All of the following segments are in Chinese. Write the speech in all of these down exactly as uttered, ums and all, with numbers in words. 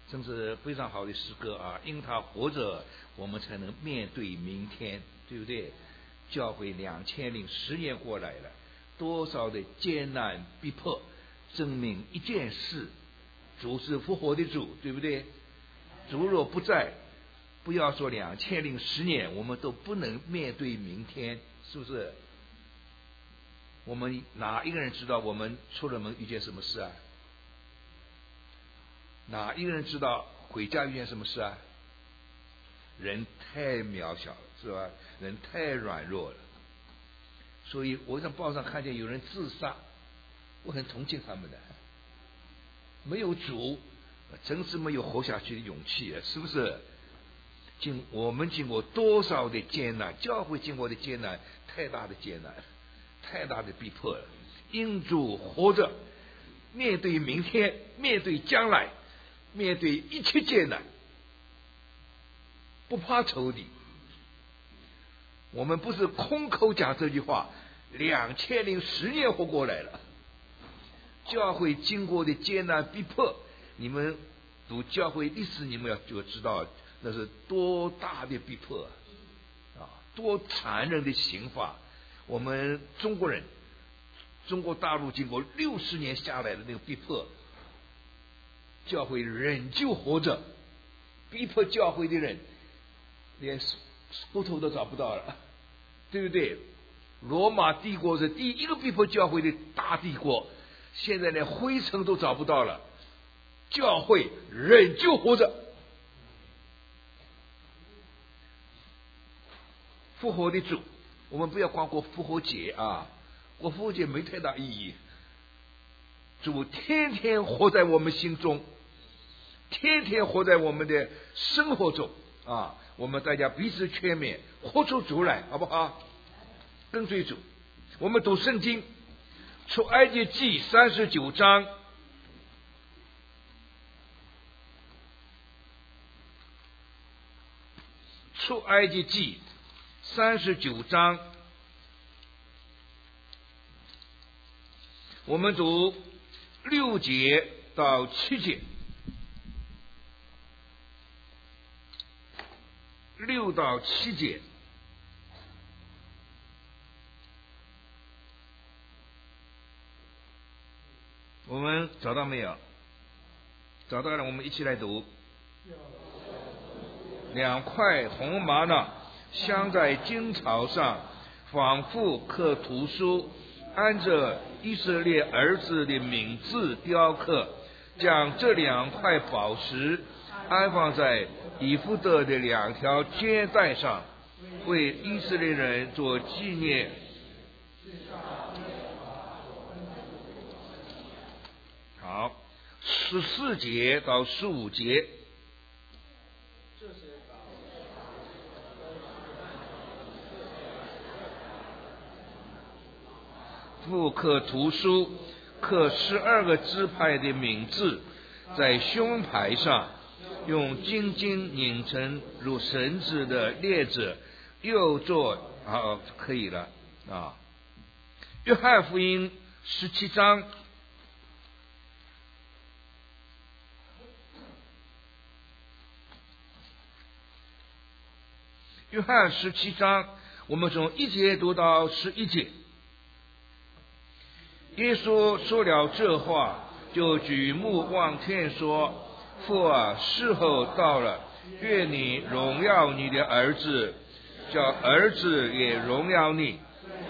真是非常好的诗歌啊！因他活着，我们才能面对明天，对不对？教会两千零十年过来了，多少的艰难逼迫，证明一件事：主是复活的主，对不对？主若不在，不要说两千零十年，我们都不能面对明天，是不是？我们哪一个人知道我们出了门遇见什么事啊？哪一个人知道回家遇见什么事啊？人太渺小了，是吧？人太软弱了。所以我在报上看见有人自杀，我很同情他们的。没有主，真是没有活下去的勇气啊，是不是？经我们经过多少的艰难，教会经过的艰难，太大的艰难，太大的逼迫了。因主活着，面对明天，面对将来，面对一切艰难，不怕仇敌。我们不是空口讲这句话，两千零十年活过来了。教会经过的艰难逼迫，你们读教会历史，你们要就知道那是多大的逼迫啊，多残忍的刑罚。我们中国人，中国大陆经过六十年下来的那个逼迫，教会仍旧活着，逼迫教会的人连骨头都找不到了，对不对？罗马帝国是第一个逼迫教会的大帝国，现在连灰尘都找不到了，教会仍旧活着。复活的主，我们不要光过复活节啊，过复活节没太大意义。主天天活在我们心中，天天活在我们的生活中啊！我们大家彼此劝勉，活出主来，好不好？跟随主。我们读圣经，出埃及记三十九章，出埃及记三十九章，我们读六节到七节，六到七节。我们找到没有？找到了，我们一起来读。两块红玛瑙镶在金槽上，仿佛刻图书，按着以色列儿子的名字雕刻，将这两块宝石安放在以弗得的两条肩带上，为以色列人做纪念。好，十四节到十五节。复刻图书，刻十二个支派的名字在胸牌上，用金筋拧成如绳子的链子，又做啊，可以了啊。约翰福音十七章。约翰十七章，我们从一节读到十一节。耶稣说了这话，就举目望天说：父啊，时候到了，愿你荣耀你的儿子，叫儿子也荣耀你。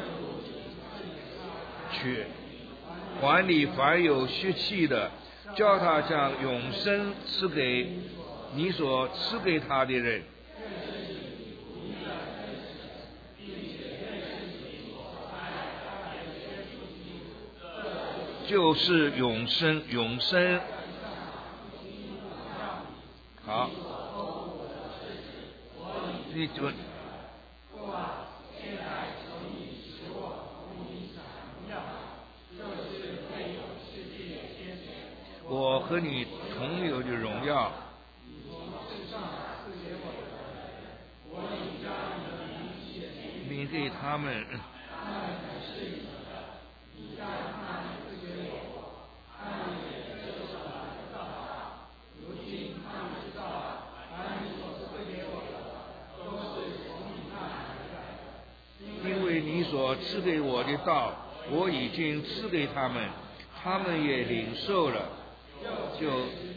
去管理凡有血气的，叫他将永生赐给你所赐给他的人。就是永生，永生。好，你就我和你同有的荣耀。你给他们。 所赐给我的道，我已经赐给他们，他们也领受了，就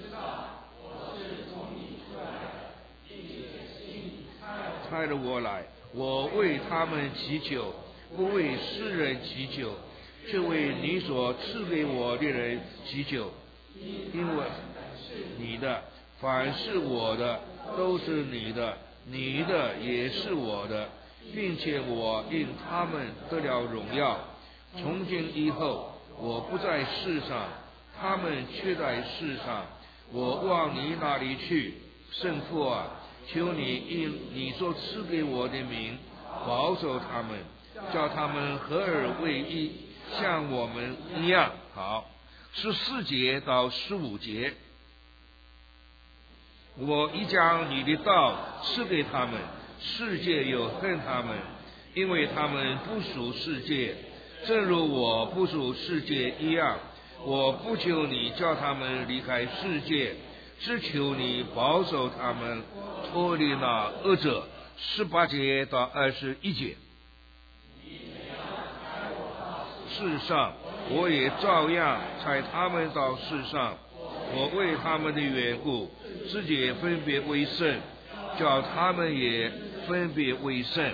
差了我来。我为他们祈求，不为世人祈求，却为你所赐给我的人祈求，因为你的凡是我的都是你的，你的也是我的，并且我因他们得了荣耀。从今以后，我不在世上，他们却在世上。我往你那里去，圣父啊，求你因你所赐给我的名保守他们，叫他们合而为一，像我们一样。好，十四节到十五节。我已将你的道赐给他们，世界又恨他们，因为他们不属世界，正如我不属世界一样。我不求你叫他们离开世界，只求你保守他们脱离那恶者。十八节到二十一节。世上我也照样差他们到世上，我为他们的缘故自己也分别为圣，叫他们也分别为圣，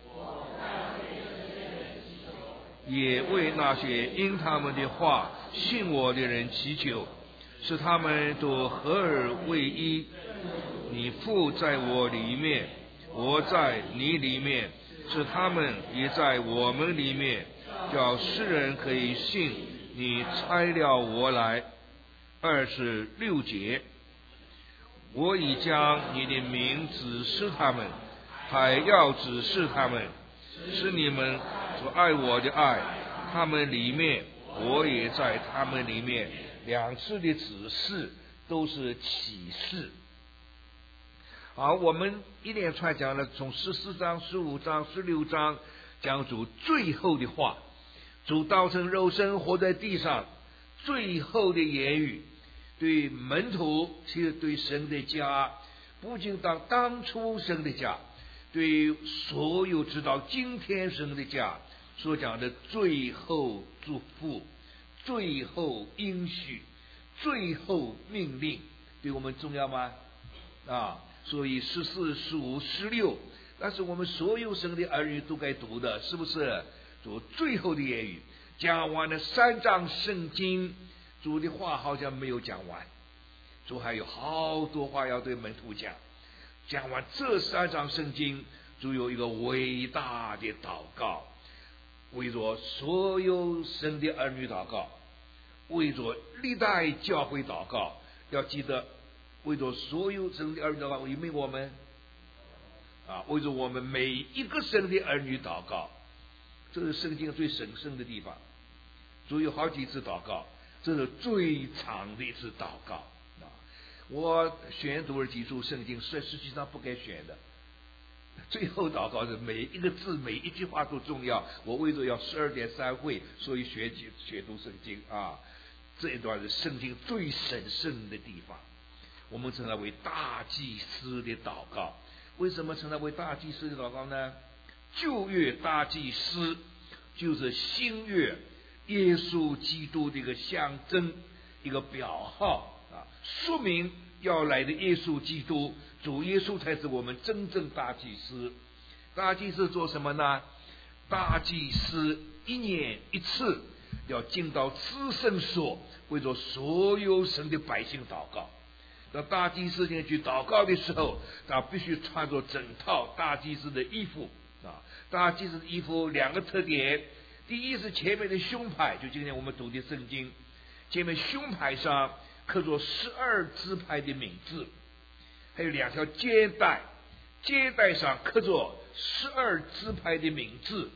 也为那些因他们的话信我的人祈求，使他们都合而为一。你父在我里面，我在你里面，使他们也在我们里面，叫世人可以信你差了我来。二十六节。我已将你的名指示他们，还要指示他们，是你们所爱我的爱，他们里面，我也在他们里面。两次的指示都是启示。好，我们一连串讲了从十四章、十五章、十六章讲主最后的话，主道成肉身活在地上最后的言语，对门徒，其实对神的家，不仅当当初神的家，对所有直到今天神的家所讲的最后祝福、最后应许、最后命令，对我们重要吗？啊，所以十四、十五、十六，但是我们所有神的儿女都该读的，是不是？主最后的言语，讲完了三章圣经，主的话好像没有讲完，主还有好多话要对门徒讲。讲完这三章圣经，主有一个伟大的祷告，为着所有神的儿女祷告，为着历代教会祷告。要记得，为着所有神的儿女祷告，因为我们啊，为着我们每一个神的儿女祷告，这是圣经最神圣的地方。主有好几次祷告，这是最长的一次祷告啊！我选读了几处圣经，是实际上不该选的。最后祷告是每一个字、每一句话都重要。我为着要十二点三会，所以学学读圣经啊。这一段是圣经最神圣的地方。我们称它为大祭司的祷告。为什么称它为大祭司的祷告呢？旧约大祭司就是新约耶稣基督的一个象征，一个表号啊，说明要来的耶稣基督，主耶稣才是我们真正大祭司。大祭司做什么呢？大祭司一年一次要进到至圣所，为着所有神的百姓祷告。那大祭司进去祷告的时候，他必须穿着整套大祭司的衣服啊。大祭司的衣服两个特点，第一是前面的胸牌，就今天我们读的圣经，前面胸牌上刻着十二支派的名字，还有两条肩带，肩带上刻着十二支派的名字。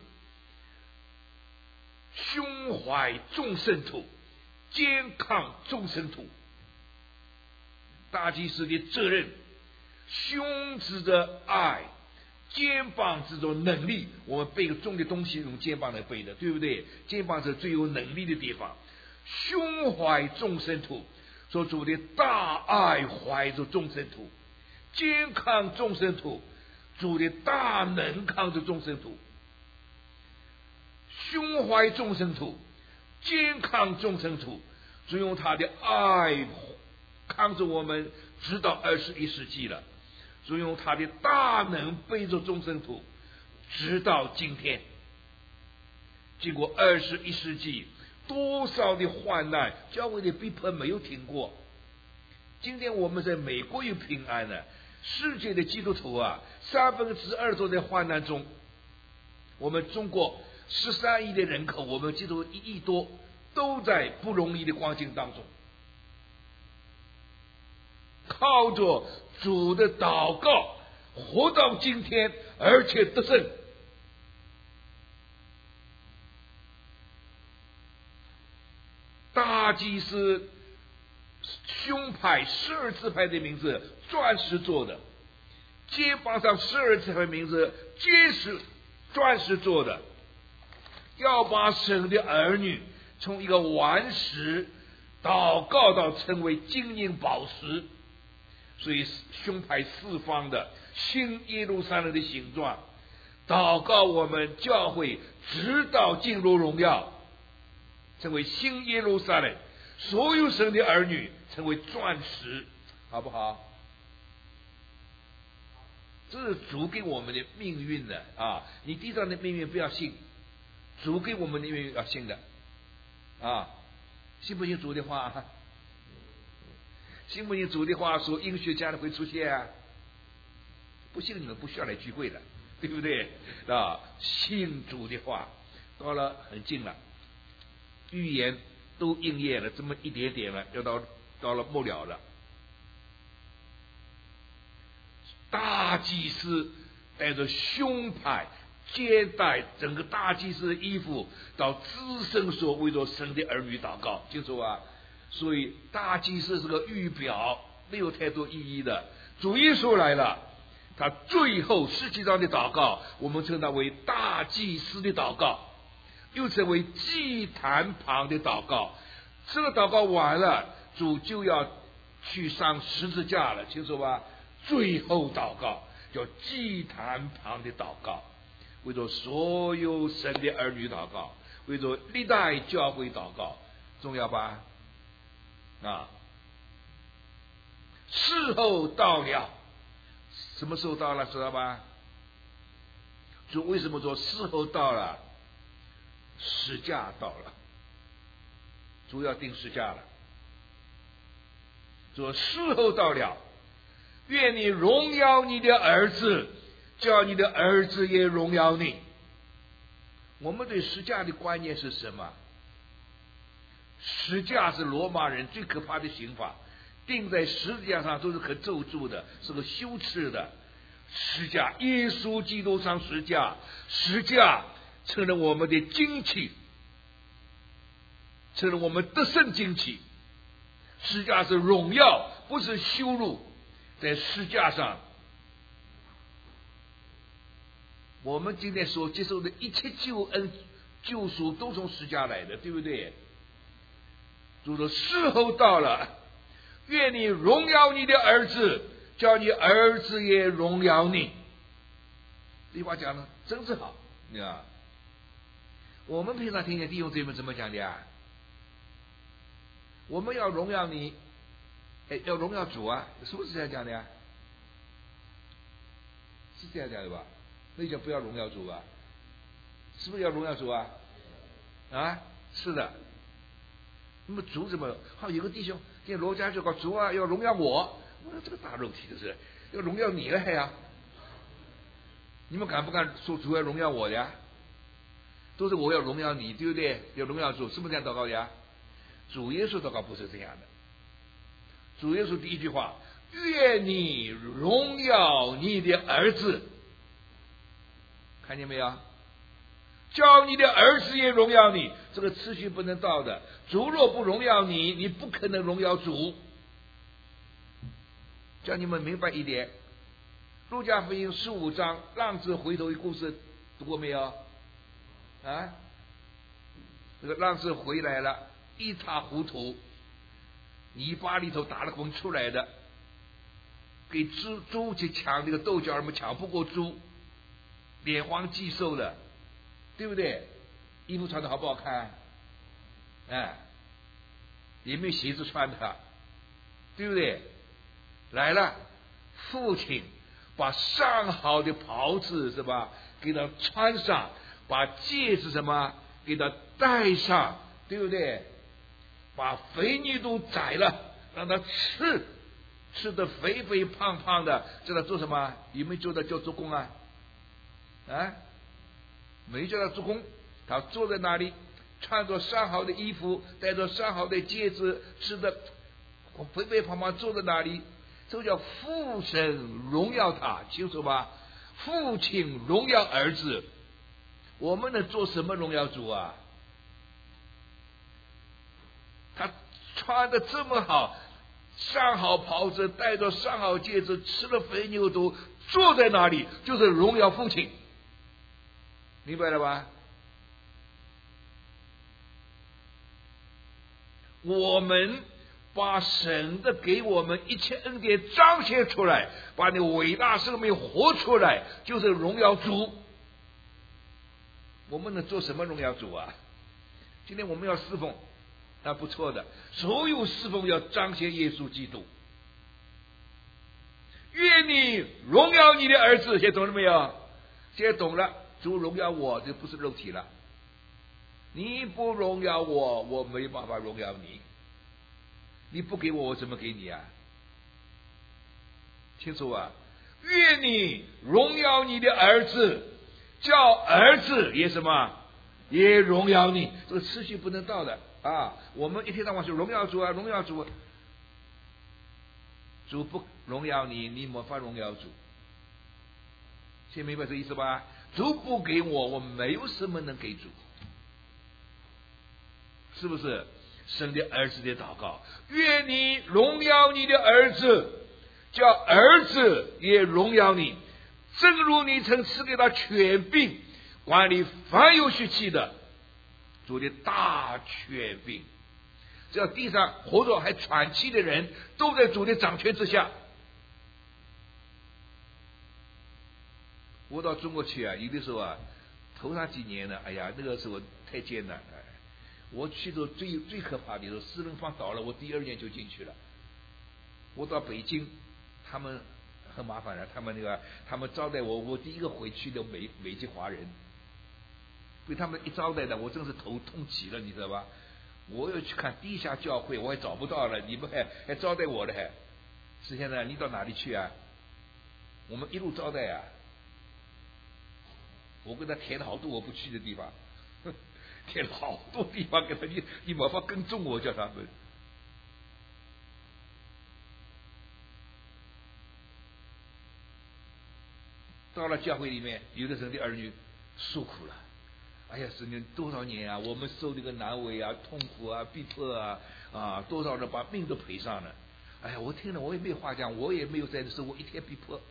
胸怀众圣徒，肩扛众圣徒。大祭司的责任，胸指着爱，肩膀指着能力。我们背个重的东西用肩膀来背的，对不对？肩膀是最有能力的地方。胸怀众圣徒，说主的大爱怀着众圣徒，肩扛众圣徒，主的大能扛着众圣徒。 胸怀众生土，健康众生土，主用他的爱扛着我们直到二十一世纪了，主用他的大能背着众生土直到今天。经过二十一世纪，多少的患难，教会的逼迫没有停过。今天我们在美国有平安了，世界的基督徒啊，三分之二都在患难中。我们中国十三亿的人口，我们基督徒一亿多，都在不容易的光景当中。靠着主的祷告，活到今天，而且得胜。大祭司胸牌十二字牌的名字钻石做的，肩膀上十二字牌名字皆是钻石做的，要把神的儿女从一个顽石祷告到成为金银宝石，所以胸牌四方的新耶路撒冷的形状，祷告我们教会直到进入荣耀，成为新耶路撒冷，所有神的儿女成为钻石，好不好？这是主给我们的命运的啊！你地上的命运不要信，主给我们的命运要信的啊！信不信主的话？信不信主的话说应许将来会出现啊？不信你们不需要来聚会的，对不对啊？信主的话，到了很近了，预言都应验了，这么一点点了，要到到了末了了。大祭司带着胸牌，接待整个大祭司的衣服，到至圣所为着神的儿女祷告，清楚啊？所以大祭司是个预表，没有太多意义的。主耶稣来了，他最后实际上的祷告，我们称它为大祭司的祷告，又称为祭坛旁的祷告。这个祷告完了，主就要去上十字架了，清楚吧？最后祷告叫祭坛旁的祷告，为着所有神的儿女祷告，为着历代教会祷告，重要吧？啊，时候到了，什么时候到了？知道吧？主为什么说时候到了？时架到了，主要定时架了。说时候到了，愿你荣耀你的儿子，叫你的儿子也荣耀你。我们对十架的观念是什么？十架是罗马人最可怕的刑罚，钉在十字架上都是可咒诅的，是个羞耻的。十架，耶稣基督上十架，十架成了我们的旌旗，成了我们得胜旌旗。十架是荣耀，不是羞辱。在十架上，我们今天所接受的一切救恩救赎都从十架来的，对不对？主说时候到了，愿你荣耀你的儿子，叫你儿子也荣耀你。这句话讲的真是好，你知道？我们平常听见弟兄姊妹怎么讲的啊？我们要荣耀你，哎，要荣耀主啊，是不是这样讲的呀？是这样讲的吧？那就不要荣耀主啊，是不是要荣耀主啊？啊，是的。那么主怎么？好，有个弟兄，见罗家就搞主啊，要荣耀我。我说这个大肉体的是要荣耀你了还呀？你们敢不敢说主要荣耀我呀？都是我要荣耀你，对不对？要荣耀主，是不是这样祷告的呀？主耶稣祷告不是这样的。主耶稣第一句话，愿你荣耀你的儿子，看见没有？叫你的儿子也荣耀你，这个次序不能倒的。主若不荣耀你，你不可能荣耀主。叫你们明白一点，路加福音十五章浪子回头的故事读过没有？啊，这个浪子回来了，一塌糊涂，泥巴里头打了滚出来的，给猪猪去抢这个豆角，们抢不过猪，脸黄肌瘦的，对不对？ 衣服穿的好不好看？哎，有没有鞋子穿的？对不对？来了，父亲把上好的袍子是吧，给他穿上，把戒指什么给他戴上，对不对？把肥牛都宰了，让他吃，吃的肥肥胖胖的，叫他做什么？有没有叫他叫做工啊？啊，没叫他做工，他坐在那里，穿着上好的衣服，戴着上好的戒指，吃的肥肥胖胖，坐在那里，这叫父神荣耀他，清楚吧？父亲荣耀儿子，我们能做什么荣耀主啊？他穿的这么好，上好袍子，戴着上好戒指，吃了肥牛肚，坐在那里就是荣耀父亲，明白了吧？我们把神的给我们一切恩典彰显出来，把你伟大生命活出来，就是荣耀主。我们能做什么荣耀主啊？今天我们要侍奉，那不错的，所有侍奉要彰显耶稣基督。愿你荣耀你的儿子，现在懂了没有？现在懂了，主荣耀我，这不是肉体了。你不荣耀我，我没办法荣耀你。你不给我，我怎么给你啊？清楚啊？愿你荣耀你的儿子，叫儿子也什么，也荣耀你。这个次序不能倒的啊！我们一天到晚说荣耀主啊，荣耀主啊，主不荣耀你，你没法荣耀主。现在明白这意思吧？主不给我，我没有什么能给主。是不是神的儿子的祷告？愿你荣耀你的儿子，叫儿子也荣耀你，正如你曾赐给他权柄，管理凡有血气的，主的大权柄。只要地上活着还喘气的人，都在主的掌权之下。我到中国去啊，有的时候啊，头上几年呢，哎呀，那个时候太艰难了。我去的最最可怕的时候，四人帮倒了，我第二年就进去了。我到北京，他们很麻烦了，他们那个他们招待我，我第一个回去的美美籍华人，被他们一招待的，我真是头痛极了，你知道吧？我要去看地下教会，我也找不到了，你们还还招待我了还？是现在你到哪里去啊？我们一路招待啊，我跟他填了好多我不去的地方。填了好多地方给他，你你没法跟踪我，叫他们。到了教会里面，有的神的儿女受苦了。哎呀，神年多少年啊，我们受这个难为啊、痛苦啊、逼迫啊，啊，多少人把命都赔上了。哎呀，我听了我也没有话讲，我也没有在受过一天逼迫。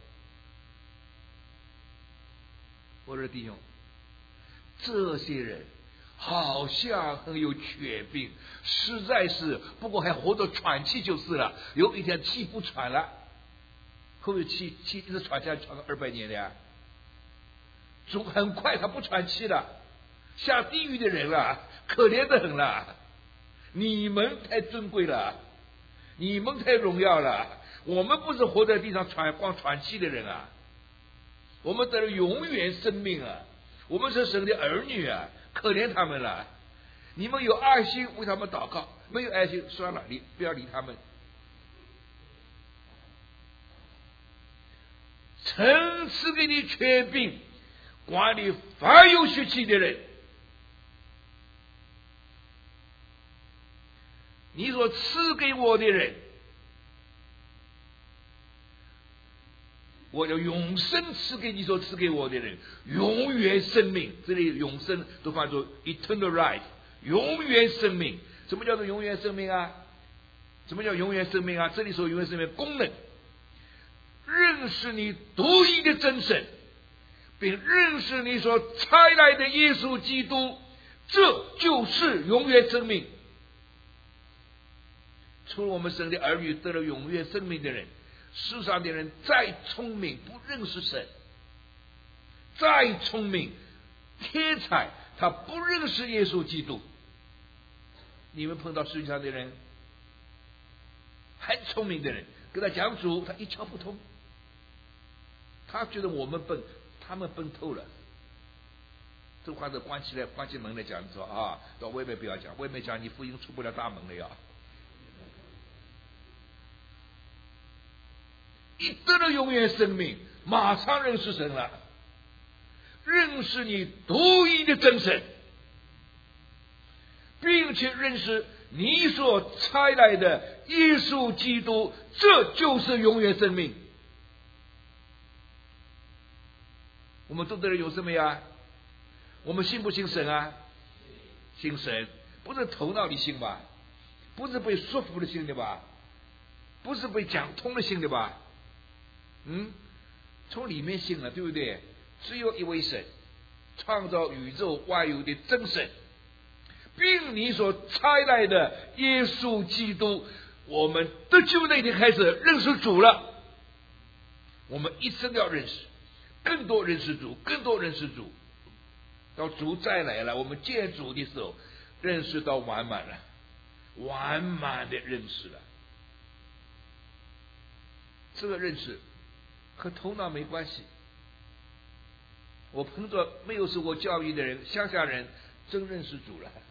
我说弟兄，这些人好像很有权柄，实在是，不过还活着喘气就是了。有一天气不喘了，后面气气一直喘下来，喘个二百年的呀。总很快他不喘气了，下地狱的人了，可怜的很了。你们太尊贵了，你们太荣耀了，我们不是活在地上喘光喘气的人啊，我们得了永远生命啊，我们是神的儿女啊。可怜他们了，你们有爱心为他们祷告，没有爱心算了，你不要理他们。曾赐给你权柄，管理凡有血气的人。你所赐给我的人，我要永生赐给你所赐给我的人，永远生命。这里永生都翻作 eternal life， 永远生命。什么叫做永远生命啊？什么叫永远生命啊？这里说永远生命功能，认识你独一的真神，并认识你所差来的耶稣基督，这就是永远生命。除了我们神的儿女得了永远生命的人，世上的人再聪明不认识神，再聪明天才他不认识耶稣基督。你们碰到世界上的人，很聪明的人，跟他讲主，他一窍不通。他觉得我们笨，他们笨透了。这话都关起来，关起门来讲说啊，到外面不要讲，外面讲你福音出不了大门了呀。一得了永远生命，马上认识神了，认识你独一的真神，并且认识你所差来的耶稣基督，这就是永远生命。我们都得了有什么呀？我们信不信神啊？信神，不是头脑里信吧？不是被说服的信的吧？不是被讲通的信的吧？嗯，从里面信了，对不对？只有一位神，创造宇宙万有的真神，并你所差来的耶稣基督，我们得救那天开始认识主了。我们一生要认识，更多认识主，更多认识主。到主再来了，我们见主的时候，认识到完满了，完满的认识了。这个认识和头脑没关系。我碰到没有受过教育的人，乡下人真认识主了，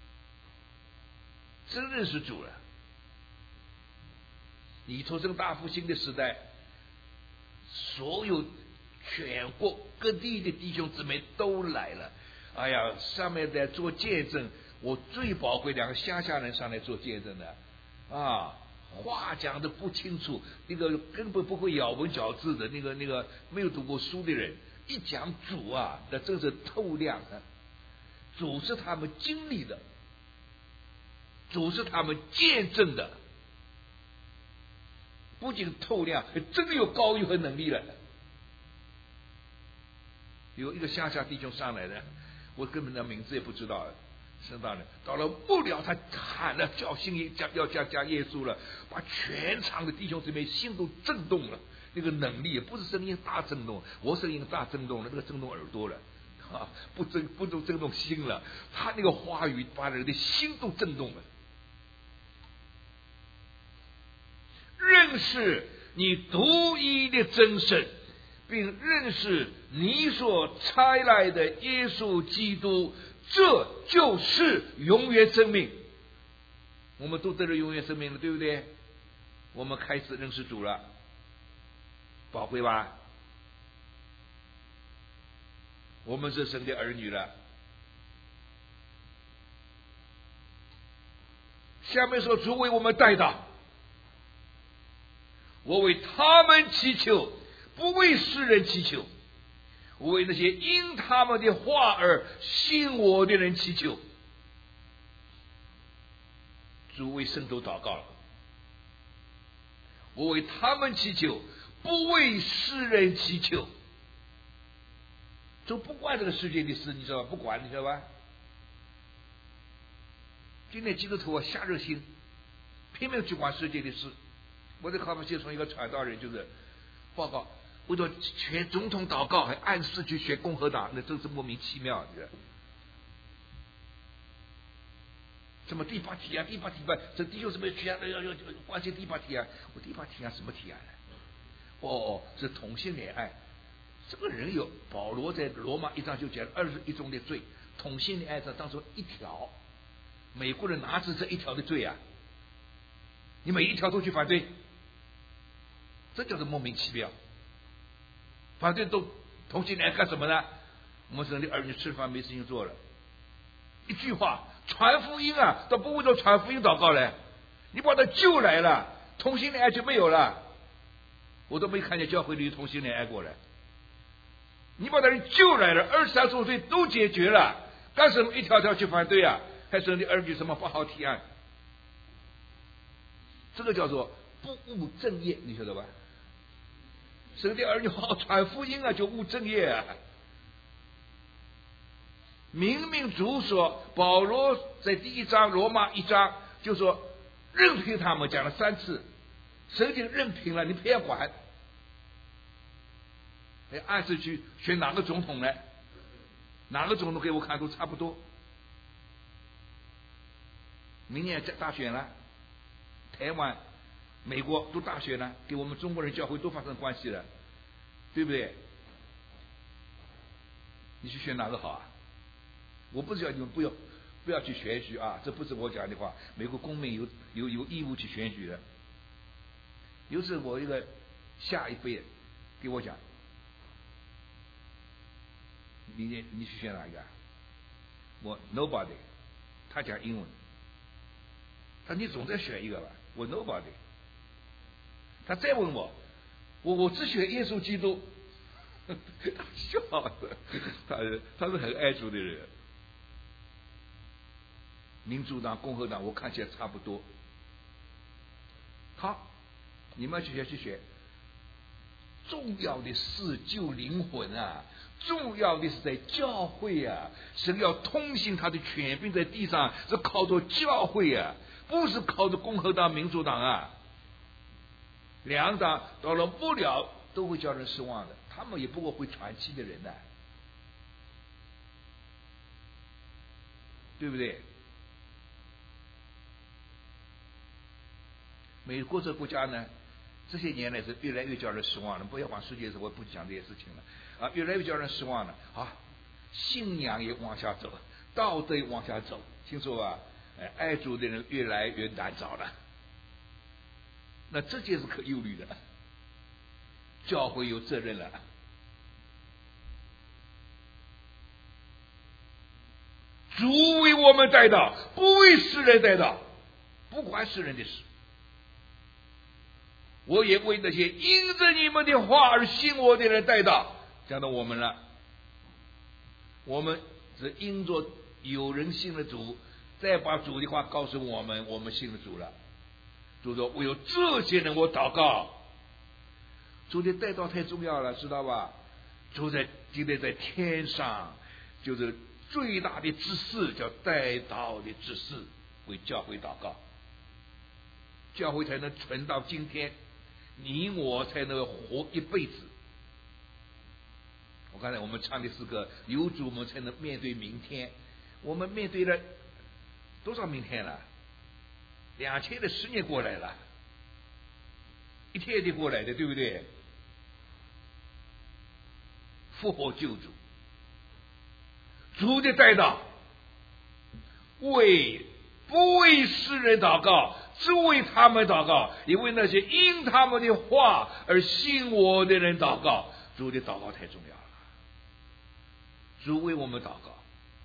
真认识主了。你出生大复兴的时代，所有全国各地的弟兄姊妹都来了。哎呀，上面在做见证，我最宝贵两个乡下人上来做见证的啊。话讲的不清楚，那个根本不会咬文嚼字的，那个那个没有读过书的人，一讲主啊，那真是透亮的。主是他们经历的，主是他们见证的，不仅透亮，真的有高语和能力了。有一个乡下弟兄上来的，我根本的名字也不知道。圣道人到了末了，他喊了叫信加要加加耶稣了，把全场的弟兄姊妹心都震动了。那个能力不是声音大震动，我声音大震动了，那个震动耳朵了啊，不震不都震动心了。他那个话语把人的心都震动了。认识你独一的真神，并认识你所差来的耶稣基督，这就是永远生命。我们都得了永远生命了，对不对？我们开始认识主了，宝贵吧？我们是神的儿女了。下面说，主为我们代祷，我为他们祈求，不为世人祈求，我为那些因他们的话而信我的人祈求。主为圣徒祷告了，我为他们祈求，不为世人祈求。主不管这个世界的事，你知道吧？不管，你知道吧？今天基督徒啊，下热心，拼命去管世界的事。我在考法接从一个传道人就是报告，为了选总统祷告，还暗示去选共和党，那真是莫名其妙的。什么第八提案？第八提案，这弟兄什么提案？要要关心第八提案？我第八提案什么提案呢？哦，是同性恋爱。这个人有保罗在罗马一章就讲二十一种的罪，同性恋爱这当中一条，美国人哪止这一条的罪啊？你每一条都去反对，这叫做莫名其妙。反对都同性恋爱干什么呢？我们神的儿女吃饭没事情做了，一句话传福音啊，都不为着传福音祷告嘞。你把他救来了，同性恋爱就没有了。我都没看见教会里有同性恋爱过了。你把他人救来了，二十三岁都解决了，干什么一条条去反对啊？还神的儿女什么不好提案？这个叫做不务正业，你晓得吧？神的儿女好好传福音啊，就务正业啊。明明主说，保罗在第一章罗马一章就说任凭他们，讲了三次，神已经任凭了，你不要管。哎，暗示去选哪个总统呢？ 哪个总统给我看都差不多。明年大选了，台湾、美国都大选了，给我们中国人教会都发生关系了，对不对？你去选哪个好啊？我不是叫你们不要不要去选举啊，这不是我讲的话。美国公民有有有义务去选举的。有时我一个下一辈给我讲，你你你去选哪一个？我 nobody， 他讲英文，他你总在选一个吧？我 nobody。他再问我，我我只选耶稣基督。他笑的，他他是很爱主的人。民主党、共和党，我看起来差不多。好，你们去学去学。重要的是救灵魂啊！重要的是在教会啊！神要通行他的权柄在地上，是靠着教会啊，不是靠着共和党、民主党啊。两党到了不了，都会叫人失望的。他们也不过会传气的人呢、啊，对不对？美国这个国家呢，这些年来是越来越叫人失望了。不要管世界，我不讲这些事情了啊，越来越叫人失望了啊！信仰也往下走，道德也往下走，听说吧？哎，爱主的人越来越难找了。那这件是可忧虑的，教会有责任了。主为我们代祷，不为世人代祷，不关世人的事。我也为那些因着你们的话而信我的人代祷。讲到我们了，我们是因着有人信了主，再把主的话告诉我们，我们信了主了。主说：“我有这些人，我祷告。”主的代祷太重要了，知道吧？主在今天在天上，就是最大的指示，叫代祷的指示，为教会祷告，教会才能存到今天，你我才能活一辈子。我刚才我们唱的诗歌，有主我们才能面对明天。我们面对了多少明天了？两千的十年过来了，一天天过来的，对不对？复活救主，主的代祷，为不为世人祷告，只为他们祷告，也为那些因他们的话而信我的人祷告。主的祷告太重要了，主为我们祷告，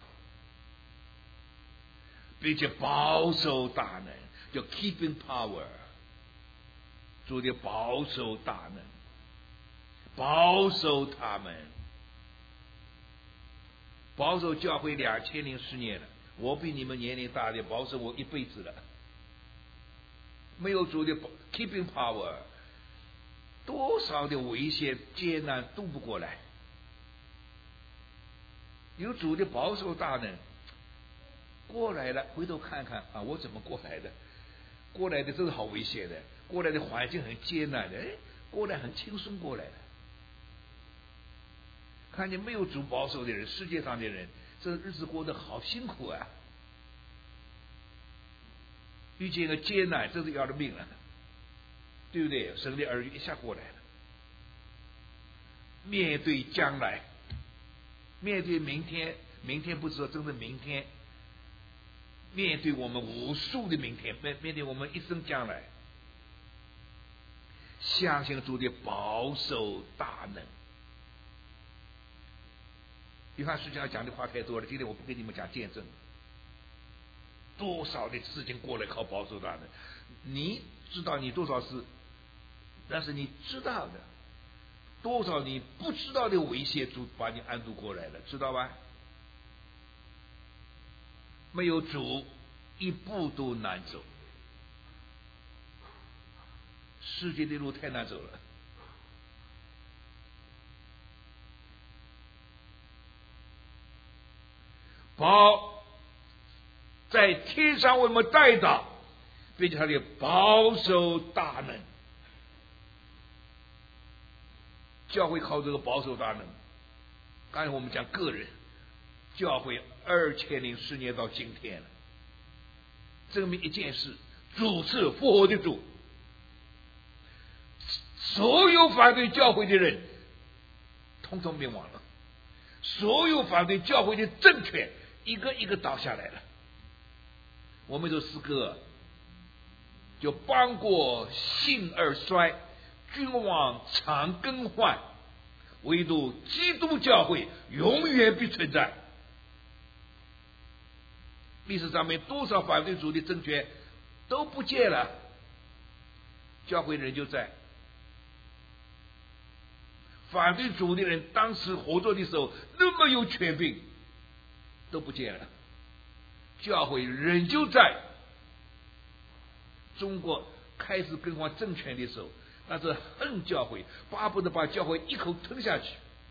并且保守大能，叫 keeping power。主的保守大能，保守他们，保守教会两千零十年了。我比你们年龄大的，保守我一辈子了。没有主的 keeping power， 多少的危险艰难渡不过来。有主的保守大能，过来了，回头看看啊，我怎么过来的？过来的真是好危险的，过来的环境很艰难的，哎，过来很轻松过来的。看见没有主保守的人，世界上的人，这日子过得好辛苦啊！遇见个艰难，真是要了命了，对不对？神的儿女一下过来了，面对将来，面对明天，明天不知道，真的明天。面对我们无数的明天，面面对我们一生将来，相信主的保守大能。约翰书上讲的话太多了，今天我不给你们讲见证。多少的事情过来靠保守大能，你知道你多少事，但是你知道的多少你不知道的危险，主把你安度过来了，知道吧？没有主，一步都难走。世界的路太难走了。保在天上为我们代祷，并且他的保守大能。教会靠这个保守大能。刚才我们讲个人， 教会二千零十年到今天了，证明一件事：主是复活的主。所有反对教会的人，统统灭亡了；所有反对教会的政权，一个一个倒下来了。我们的诗歌就邦国兴而衰，君王常更换，唯独基督教会永远必存在。历史上面多少反对主的政权都不见了，教会人就在。反对主的人当时活着的时候那么有权柄都不见了，教会仍旧在。中国开始更换政权的时候，那是恨教会，巴不得把教会一口吞下去。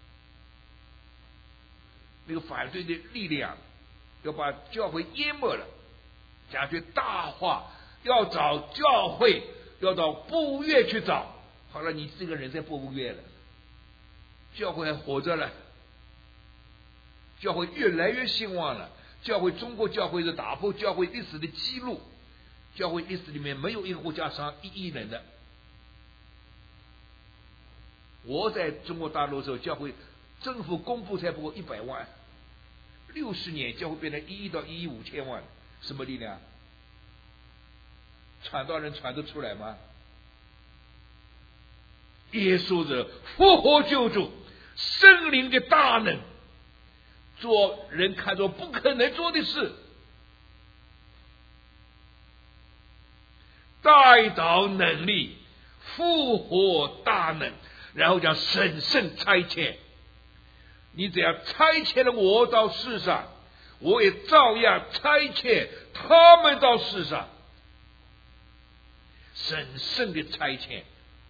那个反对的力量要把教会淹没了，讲句大话，要找教会要到布院去找。好了，你这个人在布院了，教会还活着了，教会越来越兴旺了。教会中国教会是打破教会历史的记录，教会历史里面没有一个国家上一亿人的。我在中国大陆的时候，教会政府公布才不过一百万，六十年教会变成一亿到一亿五千万，什么力量？传道人传得出来吗？耶稣是复活救主，圣灵的大能，做人看作不可能做的事，代祷能力，复活大能，然后讲神圣差遣。你只要差遣了我到世上，我也照样差遣他们到世上。神圣的差遣，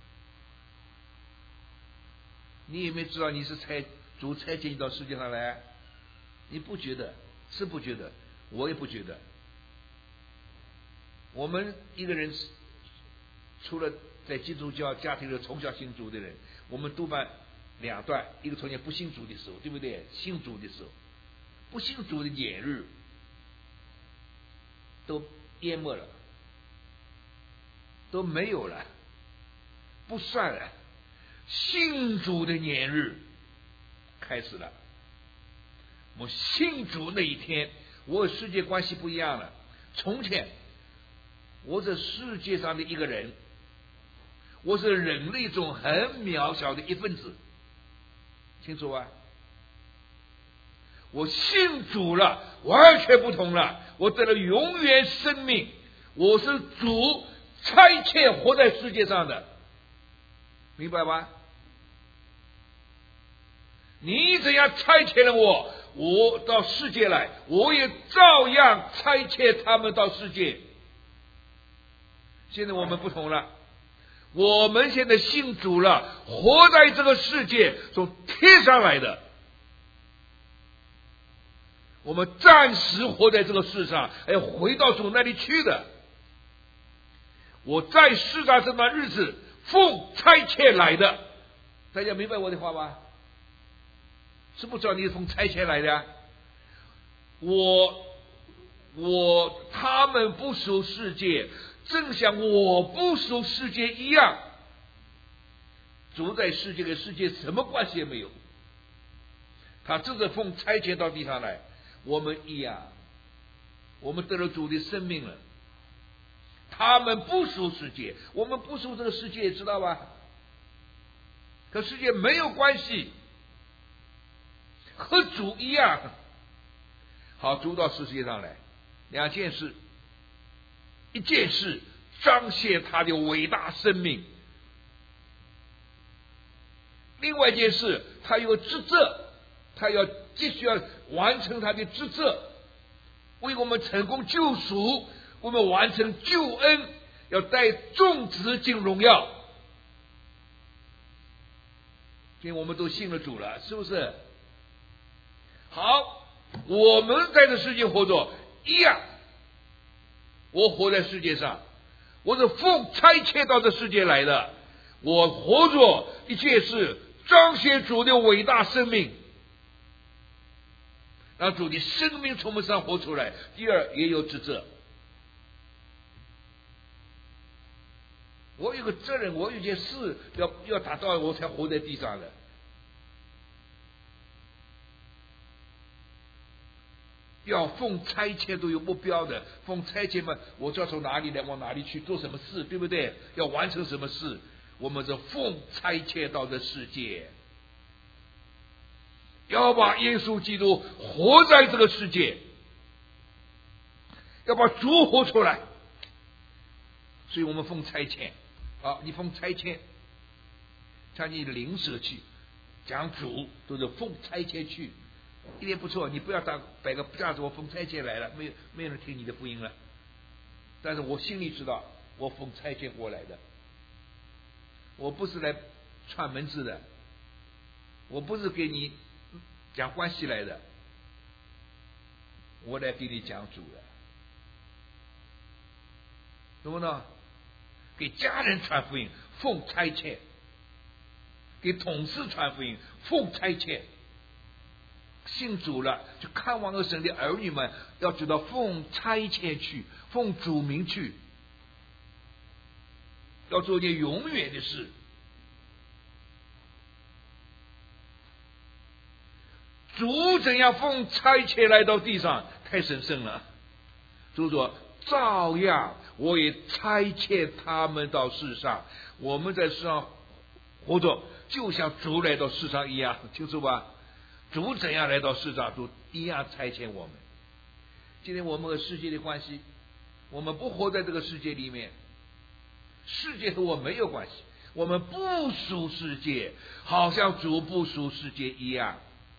你有没有知道你是差主差遣你到世界上来？你不觉得？是不觉得？我也不觉得。我们一个人除了在基督教家庭里从小信主的人，我们多半两段，一个从前不信主的时候，对不对？信主的时候，不信主的年日都淹没了，都没有了，不算了。信主的年日开始了。我信主那一天，我和世界关系不一样了。从前我是世界上的一个人，我是人类中很渺小的一份子，清楚吧？我信主了，完全不同了，我得了永远生命，我是主差遣活在世界上的，明白吧？你怎样差遣了我，我到世界来，我也照样差遣他们到世界。现在我们不同了，我们现在信主了，活在这个世界，从天上来的。我们暂时活在这个世上，要回到主那里去的。我在世上这段日子奉差遣来的，大家明白我的话吧？是不知道你是奉差遣来的？我我他们不属世界，正像我不属世界一样。主在世界跟世界什么关系也没有，他只是奉差遣到地上来。我们一样，我们得了主的生命了。他们不属世界，我们不属这个世界，知道吧？和世界没有关系，和主一样。好，主到世界上来，两件事，一件事彰显他的伟大生命，另外一件事他有职责，他要继续要完成他的职责，为我们成功救赎，我们完成救恩，要带众子进荣耀。今天我们都信了主了，是不是？好，我们在这世界活着一样，我活在世界上，我是奉差遣到这世界来的，我活着一切是彰显主的伟大生命。 让主的生命从我们身上活出来。第二，也有职责。我有个责任，我有件事要要达到，我才活在地上的。要奉差遣都有目标的，奉差遣嘛，我就要从哪里来，往哪里去，做什么事，对不对？要完成什么事？我们是奉差遣到这世界，要把耶稣基督活在这个世界，要把主活出来。所以我们奉差遣啊，你奉差遣，像你邻舍去讲主，都是奉差遣去。一点不错，你不要打摆个架子，我奉差遣来了，没有没有人听你的福音了。但是我心里知道，我奉差遣过来的，我不是来串门子的，我不是给你讲关系来的，我来给你讲主的，懂不懂？给家人传福音，奉差遣；给同事传福音，奉差遣。信主了，就看望了神的儿女们，要知道奉差遣去，奉主名去，要做一件永远的事。主怎样奉差遣来到地上，太神圣了。主说：“照样，我也差遣他们到世上。”我们在世上活着，就像主来到世上一样，清楚吧？主怎样来到世上，主一样差遣我们。今天我们和世界的关系，我们不活在这个世界里面，世界和我没有关系，我们不属世界，好像主不属世界一样。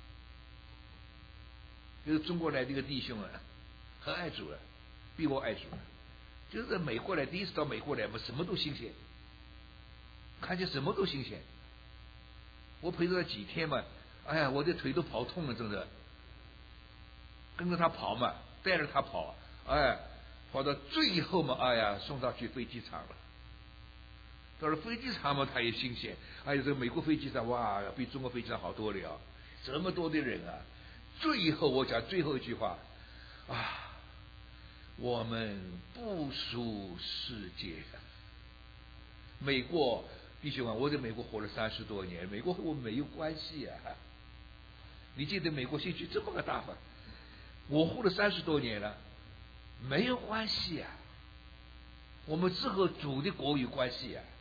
就是中国来的一个弟兄啊，很爱主了，比我爱主了。就是在美国来，第一次到美国来嘛，什么都新鲜，看见什么都新鲜。我陪着他几天嘛。哎呀，我的腿都跑痛了，真的。跟着他跑嘛，带着他跑，哎，跑到最后嘛，哎呀，送他去飞机场了。到了飞机场嘛，他也新鲜。哎呀，这个美国飞机场哇，比中国飞机场好多了，这么多的人啊。最后我讲最后一句话啊，我们不属世界。美国弟兄啊，我在美国活了三十多年，美国和我没有关系啊。你记得美国兴趣这么个大法，我活了三十多年了，没有关系啊。我们只和主的国有关系啊。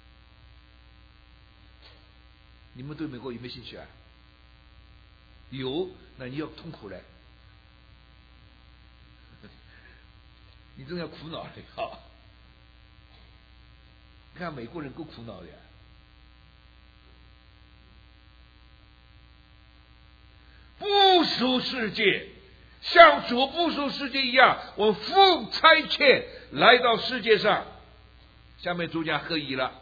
你们对美国有没有兴趣啊？有，那你要痛苦嘞，你真要苦恼了啊！你看美国人够苦恼的呀。不属世界，像主不属世界一样，我奉差遣来到世界上。下面主讲合一了，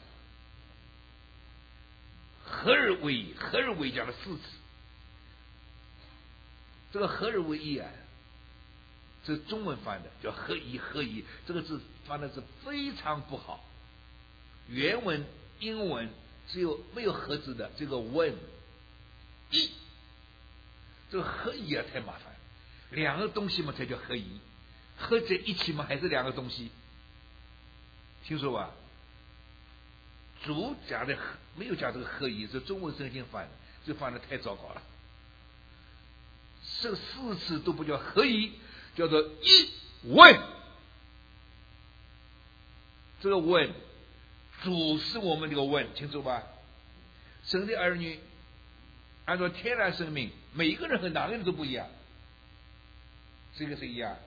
合而为一，合而为一讲了四次。这个合而为一啊，这是中文翻的，叫合一合一，这个字翻的是非常不好。原文英文只有没有合字的这个文一。这个合一啊，太麻烦，两个东西嘛才叫合一，合在一起嘛还是两个东西，听说吧？主讲的没有讲这个合一，是中文圣经翻的，这翻的太糟糕了。这四次都不叫合一，叫做一问。这个问，主是我们这个问，清楚吧？神的儿女按照天然生命，每一个人和哪个人都不一样，这个是一样。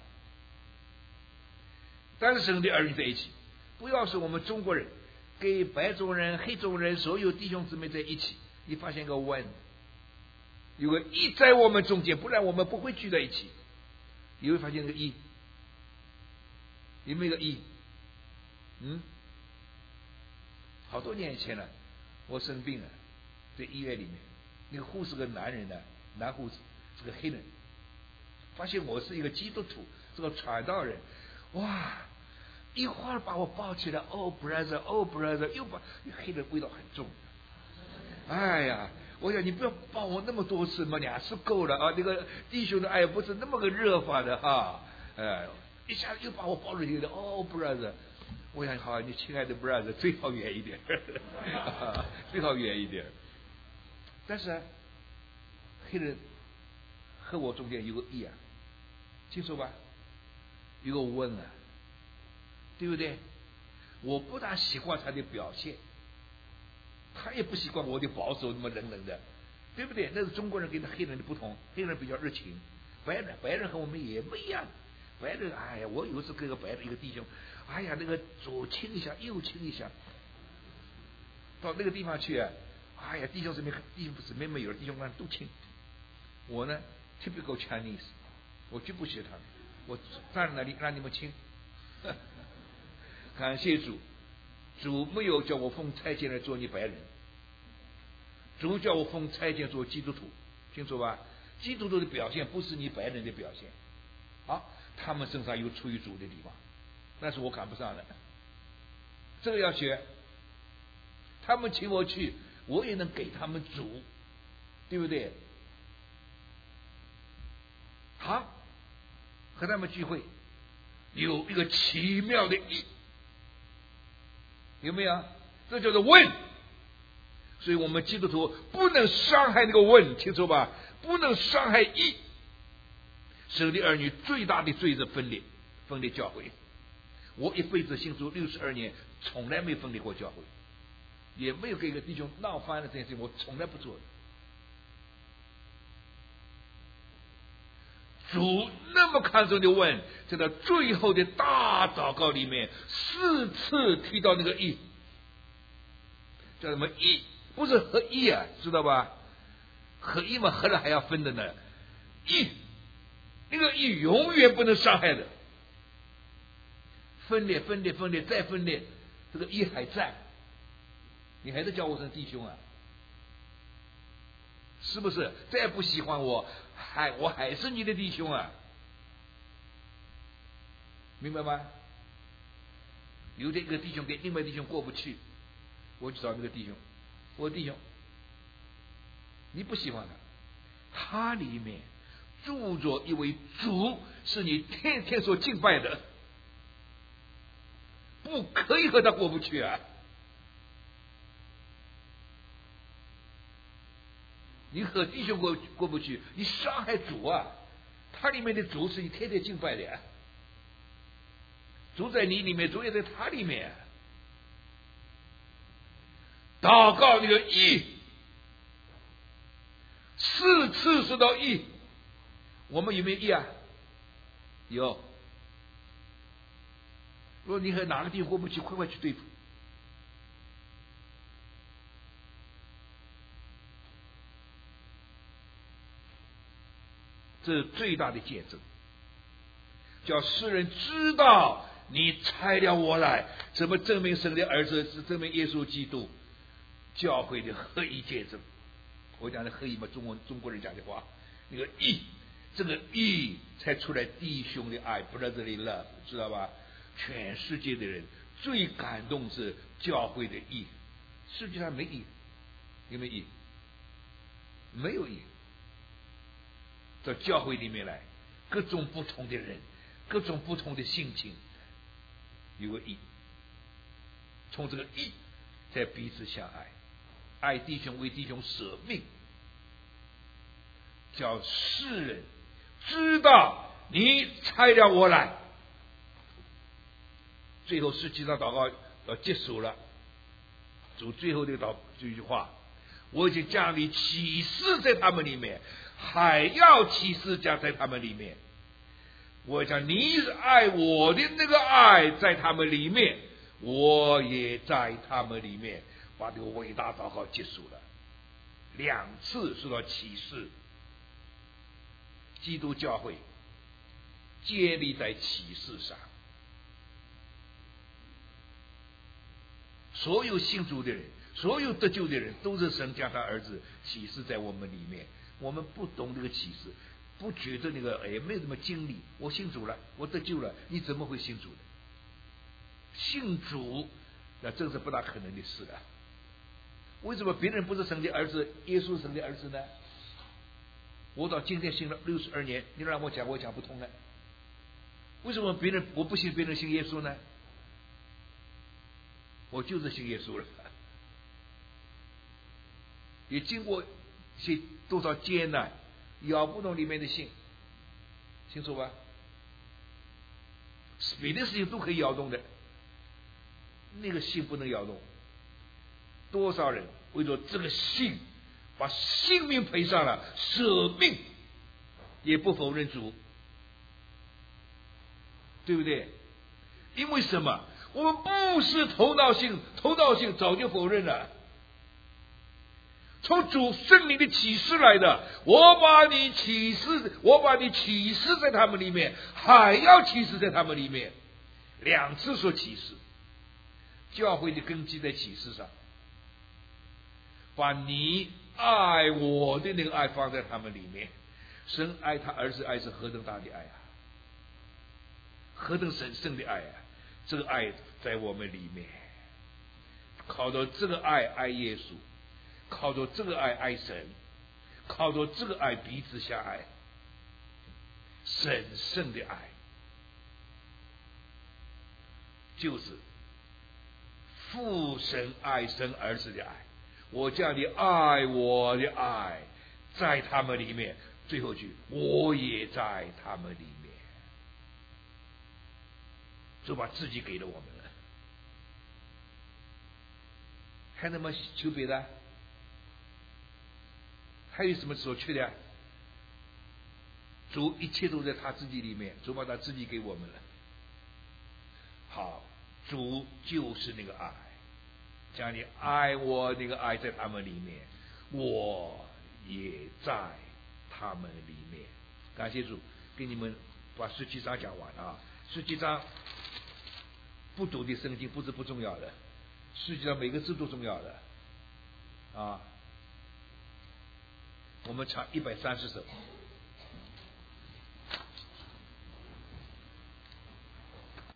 但是神的儿女在一起，不要是我们中国人跟白种人、黑种人所有弟兄姊妹在一起，你发现个问，有个一在我们中间，不然我们不会聚在一起。你会发现个一，有没有个一？嗯，好多年以前了，我生病了，在医院里面。那个护士个男人呢，男护士是个黑人，发现我是一个基督徒，是个传道人，哇，一会儿把我抱起来 ，Oh brother，Oh brother，又把黑人味道很重， 哎呀，我想你不要抱我那么多次嘛，两次够了啊！那个弟兄的爱不是那么个热法的哈，哎，一下子又把我抱着去了。哦 ，brother， 我想好，你亲爱的 brother 最好远一点，最好远一点。但是啊，黑人和我中间有个义啊，清楚吧？有个温啊，对不对？我不大习惯他的表现，他也不习惯我的保守那么冷冷的，对不对？那是中国人跟黑人的不同，黑人比较热情，白人白人和我们也不一样。白人，哎呀，我有一次跟个白人一个弟兄，哎呀，那个左亲一下，右亲一下，到那个地方去啊，哎呀，弟兄姊妹弟兄姊妹没有，弟兄们都亲。我呢 ，typical Chinese， 我就不学他们，我站在那里让你们亲。感谢主，主没有叫我奉差遣来做你白人，主叫我奉差遣做基督徒，清楚吧？基督徒的表现不是你白人的表现，啊，他们身上有出于主的地方，但是我赶不上的，这个要学。他们请我去，我也能给他们主，对不对？好，和他们聚会有一个奇妙的意，有没有？这叫做问。所以我们基督徒不能伤害那个问，清楚吧？不能伤害义。神的儿女最大的罪是分裂，分裂教会。我一辈子信主六十二年，从来没分裂过教会，也没有跟一个弟兄闹翻了这件事情，我从来不做的。主那么看重的问，在他最后的大祷告里面，四次提到那个义，叫什么义？不是合一啊，知道吧？合一嘛，合了还要分的呢。义，那个义永远不能伤害的。分裂，分裂，分裂，再分裂，这个义还在，你还是叫我成弟兄啊？是不是？再不喜欢我，还我还是你的弟兄啊？明白吗？有的一个弟兄跟另外弟兄过不去，我去找那个弟兄，我弟兄，你不喜欢他，他里面住着一位主，是你天天所敬拜的，不可以和他过不去啊！你和弟兄过过不去，你伤害主啊！他里面的主是你天天敬拜的呀，主在你里面，主也在他里面。祷告那个义，四次说到义，我们有没有义啊？有。如果你和哪个地方过不去，快快去对付。这是最大的见证，叫世人知道你差了我来，怎么证明神的儿子是证明耶稣基督，教会的合一见证。我讲的合一嘛，中文中国人讲的话，那个义，这个义才出来弟兄的爱，不在这里了，知道吧？全世界的人最感动是教会的义，世界上没义，有没有义？没有义。到教会里面来，各种不同的人，各种不同的性情，有个义，从这个义再彼此相爱，爱弟兄为弟兄舍命，叫世人知道你差了我来。最后十七章祷告要结束了，主最后的祷这句话，我已经降临启示在他们里面，还要启示加在他们里面。我讲你是爱我的那个爱在他们里面，我也在他们里面，把这个伟大祷告结束了。两次受到启示，基督教会建立在启示上，所有信主的人，所有得救的人，都是神将他儿子启示在我们里面。我们不懂这个启示，不觉得那个哎没有什么经历，我信主了，我得救了，你怎么会信主的？信主那真是不大可能的事了。 为什么别人不是神的儿子，耶稣是神的儿子呢？我到今天信了六十二年，你让我讲我讲不通呢。为什么别人我不信别人信耶稣呢？我就是信耶稣了，也经过些多少艰难，摇不动里面的心，清楚吧？别的事情都可以摇动的，那个心不能摇动。多少人为了这个信，把性命赔上了，舍命也不否认主，对不对？因为什么？我们不是头脑性，头脑性早就否认了。从主圣灵的启示来的，我把你启示，我把你启示在他们里面，还要启示在他们里面，两次说启示。教会的根基在启示上，把你爱我的那个爱放在他们里面。神爱他儿子爱是何等大的爱啊，何等神圣的爱啊！这个爱在我们里面，靠着这个爱爱耶稣，靠着这个爱爱神，靠着这个爱彼此相爱，神圣的爱就是父神爱神儿子的爱。我叫你爱我的爱在他们里面，最后句我也在他们里面，就把自己给了我们了，还能么求别的？还有什么所缺的？主一切都在他自己里面，主把他自己给我们了。好，主就是那个爱，讲你爱我那个爱在他们里面，我也在他们里面。感谢主，给你们把十七章讲完啊。十七章不读的圣经不是不重要的，实际上每个字都重要的啊。我们唱一百三十首。